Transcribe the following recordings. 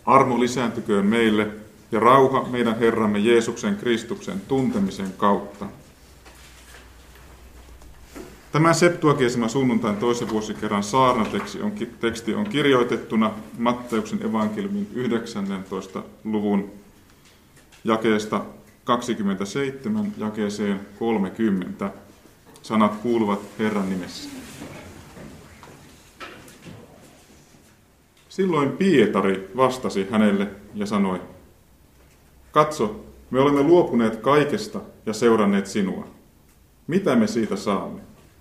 Armo lisääntyköön meille ja rauha meidän Herramme Jeesuksen Kristuksen tuntemisen kautta. Tämän Septuagesima sunnuntain toisen vuosikerran saarnateksti on kirjoitettuna Matteuksen evankeliumin 19. luvun jakeesta 27 jakeeseen 30. Sanat kuuluvat Herran nimessä. Silloin Pietari vastasi hänelle ja sanoi, katso, me olemme luopuneet kaikesta ja seuranneet sinua. Mitä me siitä saamme?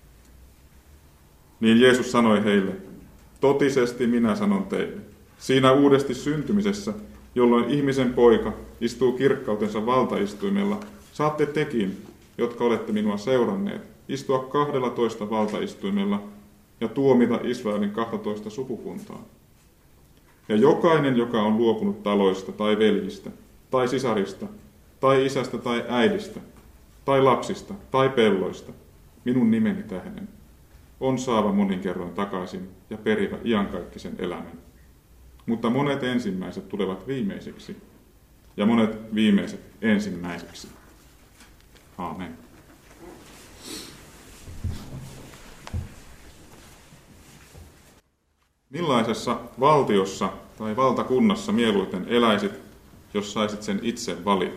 Niin Jeesus sanoi heille, totisesti minä sanon teille, siinä uudesti syntymisessä, jolloin ihmisen poika istuu kirkkautensa valtaistuimella, saatte tekin, jotka olette minua seuranneet, istua 12 valtaistuimella ja tuomita Israelin 12 sukukuntaa. Ja jokainen, joka on luopunut taloista tai veljistä, tai sisarista, tai isästä tai äidistä, tai lapsista, tai pelloista, minun nimeni tähden, on saava monin kerroin takaisin ja perivä iankaikkisen elämän. Mutta monet ensimmäiset tulevat viimeisiksi, ja monet viimeiset ensimmäisiksi. Aamen. Millaisessa valtiossa tai valtakunnassa mieluiten eläisit, jos saisit sen itse valita?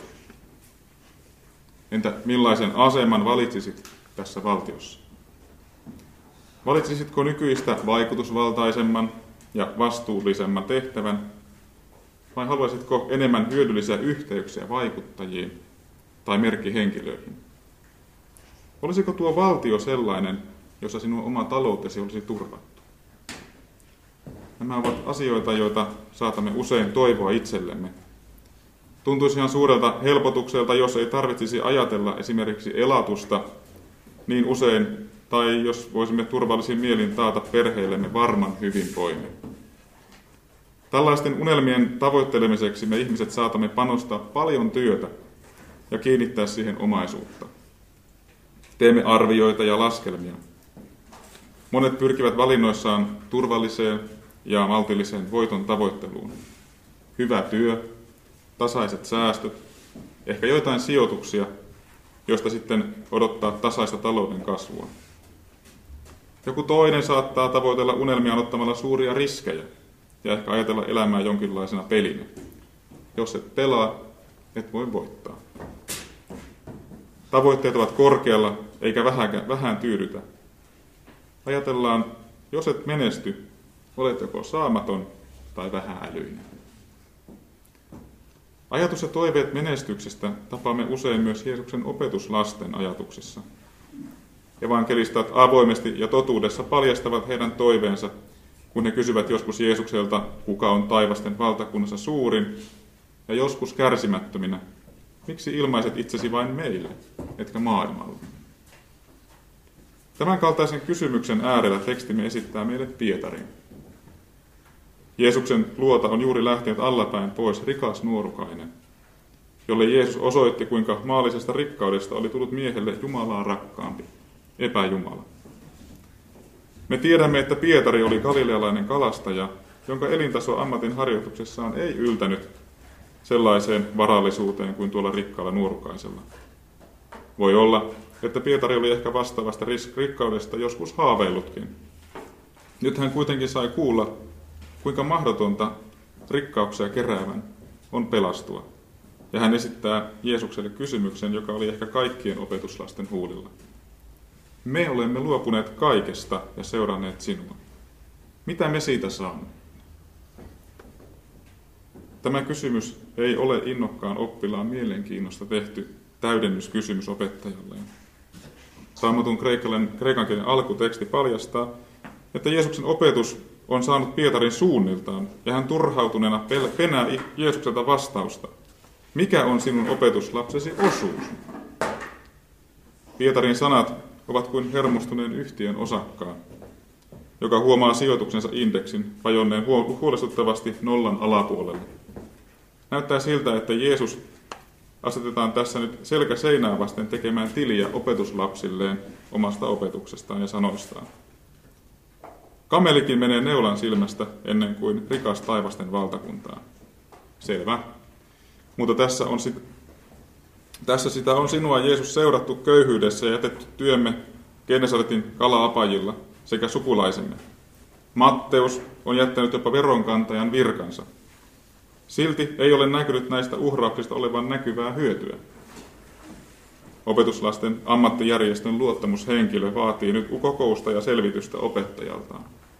Entä millaisen aseman valitsisit tässä valtiossa? Valitsisitko nykyistä vaikutusvaltaisemman ja vastuullisemman tehtävän, vai haluaisitko enemmän hyödyllisiä yhteyksiä vaikuttajiin tai merkkihenkilöihin? Olisiko tuo valtio sellainen, jossa sinun oma taloutesi olisi turvattu? Nämä ovat asioita, joita saatamme usein toivoa itsellemme. Tuntuisi ihan suurelta helpotukselta, jos ei tarvitsisi ajatella esimerkiksi elatusta niin usein, tai jos voisimme turvallisin mielin taata perheillemme varman hyvinvoinnin. Tällaisten unelmien tavoittelemiseksi me ihmiset saatamme panostaa paljon työtä ja kiinnittää siihen omaisuutta. Teemme arvioita ja laskelmia. Monet pyrkivät valinnoissaan turvalliseen ja maltilliseen voiton tavoitteluun. Hyvä työ, tasaiset säästöt, ehkä joitain sijoituksia, joista sitten odottaa tasaista talouden kasvua. Joku toinen saattaa tavoitella unelmia ottamalla suuria riskejä ja ehkä ajatella elämää jonkinlaisena pelinä. Jos et pelaa, et voi voittaa. Tavoitteet ovat korkealla eikä vähän tyydytä. Ajatellaan, jos et menesty, olet joko saamaton tai vähäälyinen. Ajatus ja toiveet menestyksestä tapaamme usein myös Jeesuksen opetuslasten ajatuksissa. Evankelistat avoimesti ja totuudessa paljastavat heidän toiveensa, kun he kysyvät joskus Jeesukselta, kuka on taivasten valtakunnassa suurin, ja joskus kärsimättöminä, miksi ilmaiset itsesi vain meille, etkä maailmalle? Tämän kaltaisen kysymyksen äärellä tekstimme esittää meille Pietarin. Jeesuksen luota on juuri lähtenyt allapäin pois rikas nuorukainen, jolle Jeesus osoitti, kuinka maallisesta rikkaudesta oli tullut miehelle Jumalaa rakkaampi, epäjumala. Me tiedämme, että Pietari oli galilealainen kalastaja, jonka elintaso ammatin harjoituksessaan ei yltänyt sellaiseen varallisuuteen kuin tuolla rikkaalla nuorukaisella. Voi olla, että Pietari oli ehkä vastaavasta rikkaudesta joskus haaveillutkin. Nyt hän kuitenkin sai kuulla, kuinka mahdotonta rikkauksia keräävän on pelastua. Ja hän esittää Jeesukselle kysymyksen, joka oli ehkä kaikkien opetuslasten huulilla. Me olemme luopuneet kaikesta ja seuranneet sinua. Mitä me siitä saamme? Tämä kysymys ei ole innokkaan oppilaan mielenkiinnosta tehty täydennyskysymys opettajalleen. Raamatun kreikan kielen alkuteksti paljastaa, että Jeesuksen opetus on saanut Pietarin suunniltaan, ja hän turhautuneena penää Jeesukselta vastausta. Mikä on sinun opetuslapsesi osuus? Pietarin sanat ovat kuin hermostuneen yhtiön osakkaan, joka huomaa sijoituksensa indeksin vajonneen huolestuttavasti nollan alapuolelle. Näyttää siltä, että Jeesus asetetaan tässä nyt selkä seinää vasten tekemään tiliä opetuslapsilleen omasta opetuksestaan ja sanoistaan. Kamelikin menee neulan silmästä ennen kuin rikas taivasten valtakuntaan. Selvä. Mutta tässä sitä on sinua, Jeesus, seurattu köyhyydessä ja jätetty työmme Genesaretin kala-apajilla sekä sukulaisemme. Matteus on jättänyt jopa veronkantajan virkansa. Silti ei ole näkynyt näistä uhrauksista olevan näkyvää hyötyä. Opetuslasten ammattijärjestön luottamushenkilö vaatii nyt kokousta ja selvitystä opettajaltaan.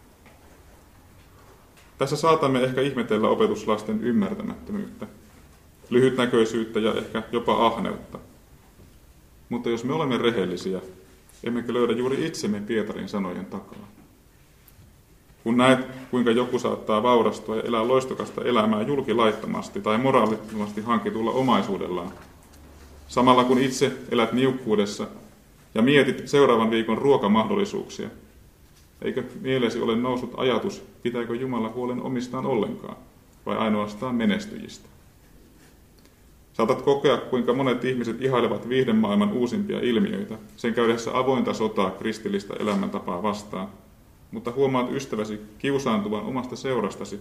Tässä saatamme ehkä ihmetellä opetuslasten ymmärtämättömyyttä, lyhytnäköisyyttä ja ehkä jopa ahneutta. Mutta jos me olemme rehellisiä, emmekö löydä juuri itsemme Pietarin sanojen takaa? Kun näet, kuinka joku saattaa vaurastua ja elää loistokasta elämää julkilaittomasti tai moraalittomasti hankitulla omaisuudellaan, samalla kun itse elät niukkuudessa ja mietit seuraavan viikon ruokamahdollisuuksia, eikö mieleesi ole noussut ajatus, pitääkö Jumala huolen omistaan ollenkaan vai ainoastaan menestyjistä? Saatat kokea, kuinka monet ihmiset ihailevat viihdemaailman uusimpia ilmiöitä, sen käydessä avointa sotaa kristillistä elämäntapaa vastaan, mutta huomaat ystäväsi kiusaantuvan omasta seurastasi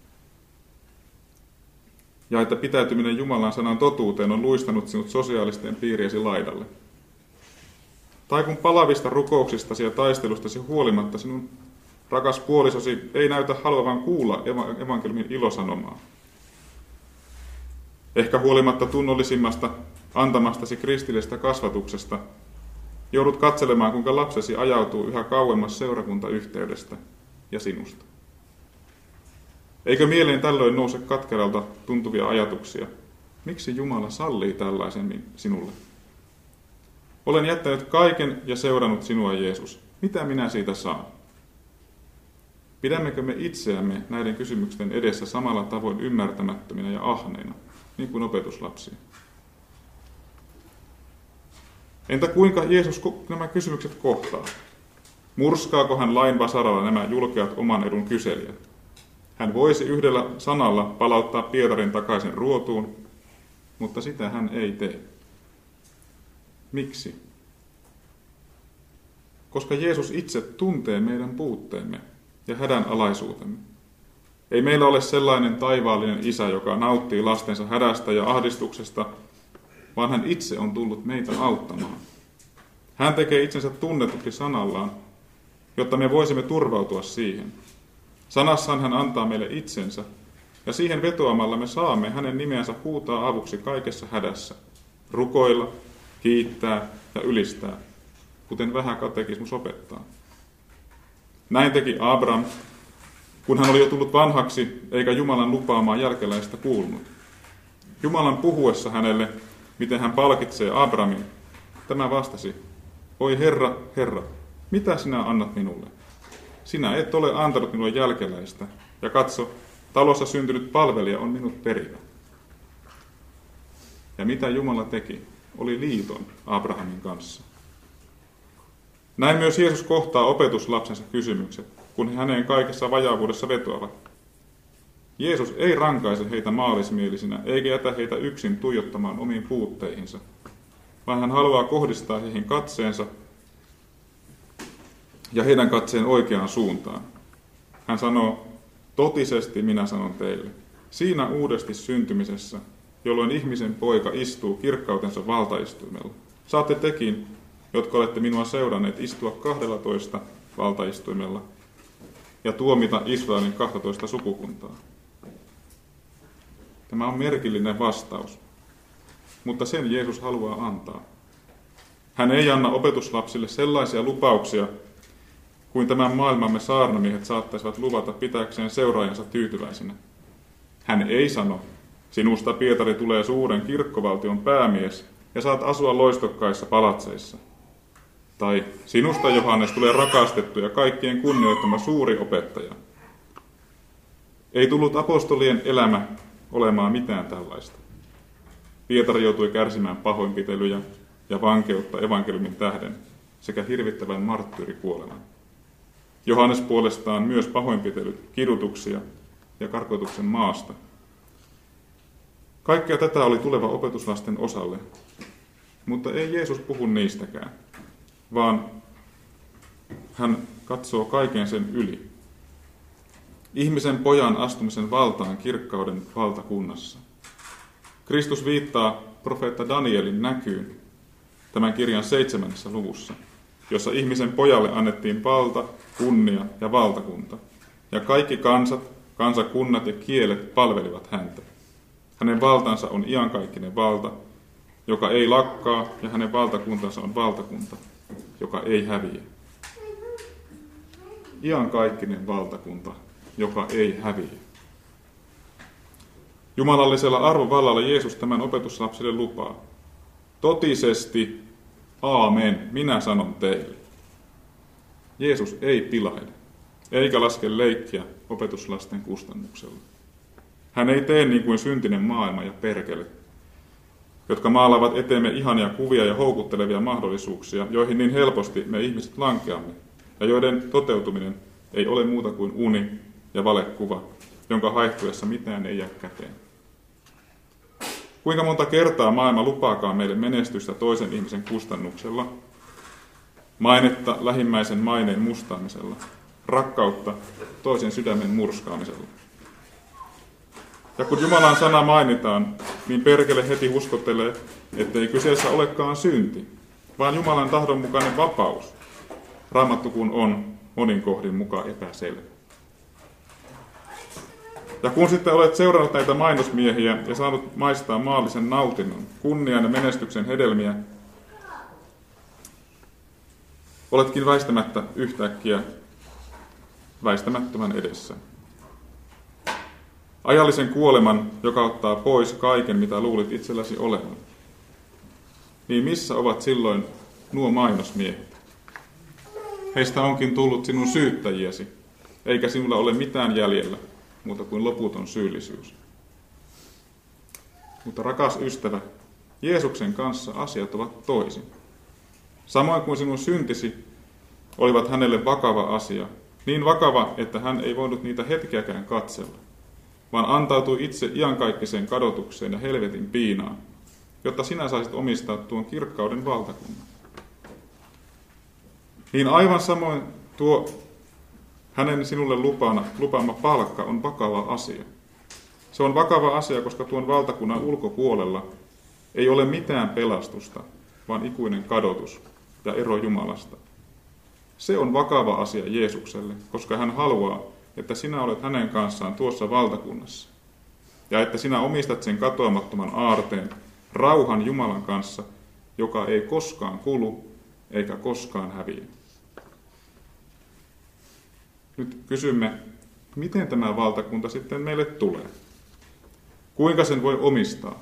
ja että pitäytyminen Jumalan sanan totuuteen on luistanut sinut sosiaalisten piiriesi laidalle. Tai kun palavista rukouksistasi ja taistelustasi huolimatta sinun rakas puolisosi ei näytä haluavan kuulla evankeliumin ilosanomaa. Ehkä huolimatta tunnollisimmasta antamastasi kristillisestä kasvatuksesta joudut katselemaan, kuinka lapsesi ajautuu yhä kauemmas seurakuntayhteydestä ja sinusta. Eikö mieleen tällöin nouse katkeralta tuntuvia ajatuksia? Miksi Jumala sallii tällaisen sinulle? Olen jättänyt kaiken ja seurannut sinua, Jeesus. Mitä minä siitä saan? Pidämmekö me itseämme näiden kysymysten edessä samalla tavoin ymmärtämättöminä ja ahneina, niin kuin opetuslapsia? Entä kuinka Jeesus nämä kysymykset kohtaa? Murskaako hän lain vasaralla nämä julkeat oman edun kyselijät? Hän voisi yhdellä sanalla palauttaa Pietarin takaisin ruotuun, mutta sitä hän ei tee. Miksi? Koska Jeesus itse tuntee meidän puutteemme ja hädänalaisuutemme. Ei meillä ole sellainen taivaallinen isä, joka nauttii lastensa hädästä ja ahdistuksesta, vaan hän itse on tullut meitä auttamaan. Hän tekee itsensä tunnetuksi sanallaan, jotta me voisimme turvautua siihen. Sanassaan hän antaa meille itsensä, ja siihen vetoamalla me saamme hänen nimensä huutaa avuksi kaikessa hädässä, rukoilla, kiittää ja ylistää, kuten Vähä katekismus opettaa. Näin teki Abraham, kun hän oli jo tullut vanhaksi, eikä Jumalan lupaamaa jälkeläistä kuulunut. Jumalan puhuessa hänelle, miten hän palkitsee Abrahamin, tämä vastasi: Oi Herra, Herra, mitä sinä annat minulle? Sinä et ole antanut minulle jälkeläistä, ja katso, talossa syntynyt palvelija on minut perivä. Ja mitä Jumala teki, oli liiton Abrahamin kanssa. Näin myös Jeesus kohtaa opetuslapsensa kysymykset, kun he häneen kaikessa vajaavuudessa vetoavat. Jeesus ei rankaise heitä maallismielisinä, eikä jätä heitä yksin tuijottamaan omiin puutteihinsa, vaan hän haluaa kohdistaa heihin katseensa ja heidän katseen oikeaan suuntaan. Hän sanoo: totisesti minä sanon teille, siinä uudesti syntymisessä, jolloin ihmisen poika istuu kirkkautensa valtaistuimella, saatte tekin, jotka olette minua seuranneet, istua 12 valtaistuimella ja tuomita Israelin 12 sukukuntaa. Tämä on merkillinen vastaus, mutta sen Jeesus haluaa antaa. Hän ei anna opetuslapsille sellaisia lupauksia, kuin tämän maailmamme saarnamiehet saattaisivat luvata pitääkseen seuraajansa tyytyväisinä. Hän ei sano: sinusta, Pietari, tulee suuren kirkkovaltion päämies ja saat asua loistokkaissa palatseissa. Tai sinusta, Johannes, tulee rakastettu ja kaikkien kunnioittama suuri opettaja. Ei tullut apostolien elämä olemaan mitään tällaista. Pietari joutui kärsimään pahoinpitelyjä ja vankeutta evankeliumin tähden sekä hirvittävän marttyyrikuoleman. Johannes puolestaan myös pahoinpitelyt, kidutuksia ja karkotuksen maasta. Kaikkea tätä oli tuleva opetuslasten osalle, mutta ei Jeesus puhu niistäkään, vaan hän katsoo kaiken sen yli. ihmisen pojan astumisen valtaan kirkkauden valtakunnassa. Kristus viittaa profeetta Danielin näkyyn tämän kirjan 7. luvussa, jossa ihmisen pojalle annettiin valta, kunnia ja valtakunta, ja kaikki kansat, kansakunnat ja kielet palvelivat häntä. Hänen valtansa on iankaikkinen valta, joka ei lakkaa, ja hänen valtakuntansa on valtakunta, joka ei häviä. Iankaikkinen valtakunta, joka ei häviä. Jumalallisella arvovallalla Jeesus tämän opetuslapsille lupaa. Totisesti, aamen, minä sanon teille. Jeesus ei pilaile, eikä laske leikkiä opetuslasten kustannuksella. Hän ei tee niin kuin syntinen maailma ja perkele, jotka maalaavat eteemme ihania kuvia ja houkuttelevia mahdollisuuksia, joihin niin helposti me ihmiset lankeamme, ja joiden toteutuminen ei ole muuta kuin uni ja valekuva, jonka haihtuessa mitään ei jää käteen. Kuinka monta kertaa maailma lupaakaan meille menestystä toisen ihmisen kustannuksella, mainetta lähimmäisen maineen mustaamisella, rakkautta toisen sydämen murskaamisella. Ja kun Jumalan sana mainitaan, niin perkele heti uskottelee, ettei kyseessä olekaan synti, vaan Jumalan tahdon mukainen vapaus. Raamattu kun on monin kohdin mukaan epäselvä. Ja kun sitten olet seurannut näitä mainosmiehiä ja saanut maistaa maallisen nautinnon, kunnian ja menestyksen hedelmiä, oletkin väistämättä yhtäkkiä väistämättömän edessä. Ajallisen kuoleman, joka ottaa pois kaiken, mitä luulit itselläsi olevan. Niin missä ovat silloin nuo mainosmiehet? Heistä onkin tullut sinun syyttäjiäsi, eikä sinulla ole mitään jäljellä, muuta kuin loputon syyllisyys. Mutta rakas ystävä, Jeesuksen kanssa asiat ovat toisin. Samoin kuin sinun syntisi olivat hänelle vakava asia, niin vakava, että hän ei voinut niitä hetkeäkään katsella, vaan antautui itse iankaikkiseen kadotukseen ja helvetin piinaan, jotta sinä saisit omistaa tuon kirkkauden valtakunnan. Niin aivan samoin tuo hänen sinulle lupaama palkka on vakava asia. Se on vakava asia, koska tuon valtakunnan ulkopuolella ei ole mitään pelastusta, vaan ikuinen kadotus ja ero Jumalasta. Se on vakava asia Jeesukselle, koska hän haluaa, että sinä olet hänen kanssaan tuossa valtakunnassa. Ja että sinä omistat sen katoamattoman aarteen, rauhan Jumalan kanssa, joka ei koskaan kulu eikä koskaan häviä. Nyt kysymme, miten tämä valtakunta sitten meille tulee? Kuinka sen voi omistaa?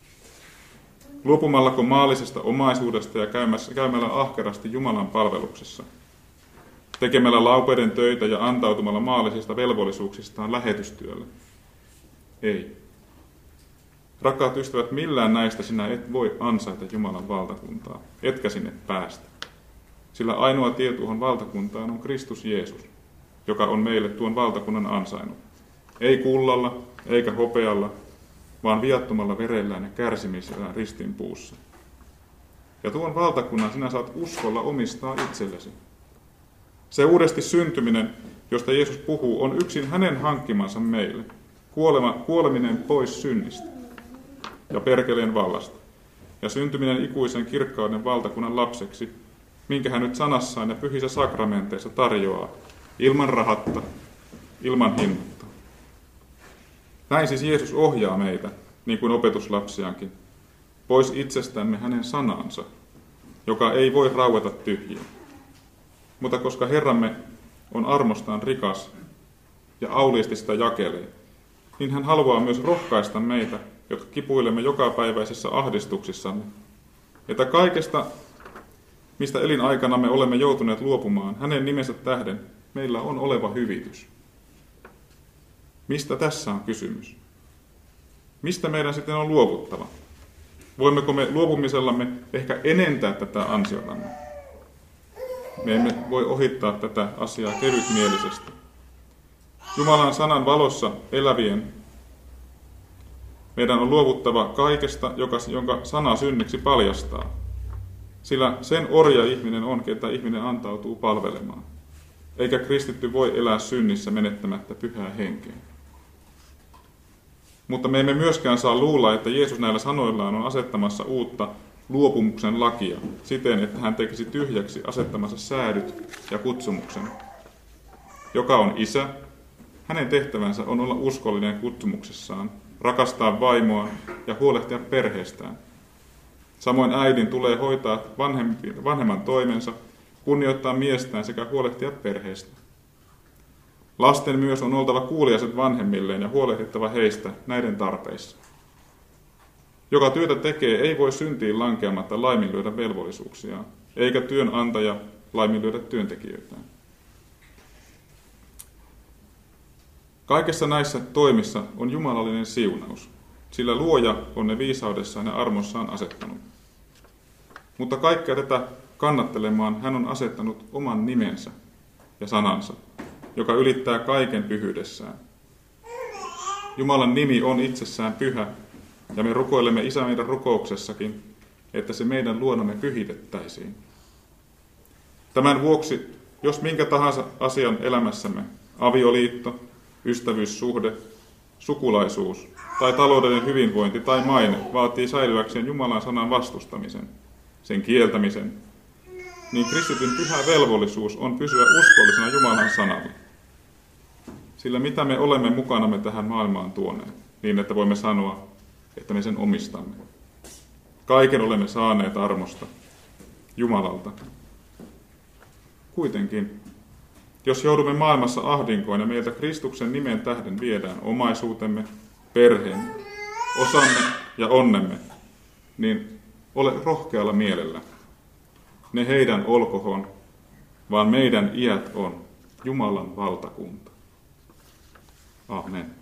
Luopumallako maallisesta omaisuudesta ja käymällä ahkerasti Jumalan palveluksessa? Tekemällä laupeiden töitä ja antautumalla maallisista velvollisuuksistaan lähetystyölle? Ei. Rakkaat ystävät, millään näistä sinä et voi ansaita Jumalan valtakuntaa, etkä sinne päästä. Sillä ainoa tie tuohon valtakuntaan on Kristus Jeesus, joka on meille tuon valtakunnan ansainnut. Ei kullalla, eikä hopealla, vaan viattomalla verellään ja kärsimisellään ristinpuussa. Ja tuon valtakunnan sinä saat uskolla omistaa itsellesi. Se uudesti syntyminen, josta Jeesus puhuu, on yksin hänen hankkimansa meille. Kuoleminen pois synnistä ja perkeleen vallasta. Ja syntyminen ikuisen kirkkauden valtakunnan lapseksi, minkä hän nyt sanassaan ja pyhissä sakramenteissa tarjoaa, ilman rahatta, ilman hinnoittaa. Näin siis Jeesus ohjaa meitä, niin kuin opetuslapsiakin, pois itsestämme hänen sanansa, joka ei voi raueta tyhjiin. Mutta koska Herramme on armostaan rikas ja auliisti sitä jakelee, niin hän haluaa myös rohkaista meitä, jotka kipuilemme jokapäiväisissä ahdistuksissamme, että kaikesta, mistä elinaikanamme olemme joutuneet luopumaan, hänen nimensä tähden meillä on oleva hyvitys. Mistä tässä on kysymys? Mistä meidän sitten on luovuttava? Voimmeko me luopumisellamme ehkä enentää tätä ansiotamme? Me emme voi ohittaa tätä asiaa kevytmielisesti. Jumalan sanan valossa elävien meidän on luovuttava kaikesta, jonka sana synniksi paljastaa. Sillä sen orja ihminen on, ketä ihminen antautuu palvelemaan. eikä kristitty voi elää synnissä menettämättä pyhää henkeä. Mutta me emme myöskään saa luulla, että Jeesus näillä sanoillaan on asettamassa uutta luopumuksen lakia siten, että hän tekisi tyhjäksi asettamansa säädyt ja kutsumuksen. Joka on isä, hänen tehtävänsä on olla uskollinen kutsumuksessaan, rakastaa vaimoa ja huolehtia perheestään. Samoin äidin tulee hoitaa vanhemman toimensa, kunnioittaa miestään sekä huolehtia perheestä. Lasten myös on oltava kuuliaiset vanhemmilleen ja huolehdittava heistä näiden tarpeissa. Joka työtä tekee, ei voi syntiin lankeamatta laiminlyödä velvollisuuksiaan, eikä työnantaja laiminlyödä työntekijöitään. Kaikessa näissä toimissa on jumalallinen siunaus, sillä Luoja on ne viisaudessaan ja armossaan asettanut. Mutta kaikkea tätä kannattelemaan hän on asettanut oman nimensä ja sanansa, joka ylittää kaiken pyhyydessään. Jumalan nimi on itsessään pyhä, ja me rukoilemme Isä meidän rukouksessakin, että se meidän luonamme pyhitettäisiin. Tämän vuoksi, jos minkä tahansa asian elämässämme, avioliitto, ystävyyssuhde, sukulaisuus tai taloudellinen hyvinvointi tai maine vaatii säilyäkseen Jumalan sanan vastustamisen, sen kieltämisen, niin kristityn pyhä velvollisuus on pysyä uskollisena Jumalan sanalle. Sillä mitä me olemme mukanamme tähän maailmaan tuoneet, niin että voimme sanoa, että me sen omistamme. Kaiken olemme saaneet armosta, Jumalalta. Kuitenkin, jos joudumme maailmassa ahdinkoon ja meiltä Kristuksen nimen tähden viedään omaisuutemme, perheemme, osamme ja onnemme, niin ole rohkealla mielellä. Ne heidän olkohon, vaan meidän iät on Jumalan valtakunta. Amen.